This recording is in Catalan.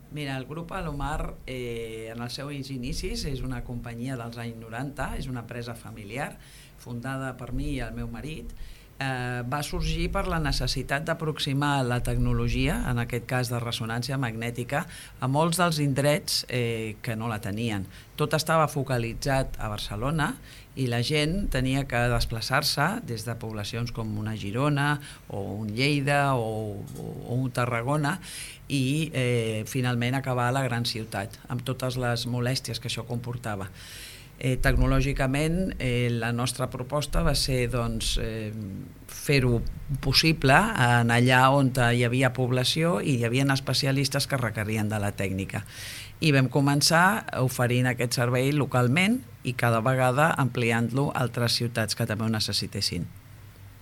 Mira, el grup Alomar, en els seus inicis, és una companyia dels anys 90, és una empresa familiar, fundada per mi i el meu marit. Va sorgir per la necessitat d'aproximar la tecnologia, en aquest cas de ressonància magnètica, a molts dels indrets que no la tenien. Tot estava focalitzat a Barcelona i la gent tenia que desplaçar-se des de poblacions com una Girona o un Lleida o un Tarragona i finalment acabar a la gran ciutat, amb totes les molèsties que això comportava. Tecnològicament la nostra proposta va ser fer-ho possible en allà on hi havia població i hi havia especialistes que requerien de la tècnica. I vam començar oferint aquest servei localment i cada vegada ampliant-lo a altres ciutats que també ho necessitessin.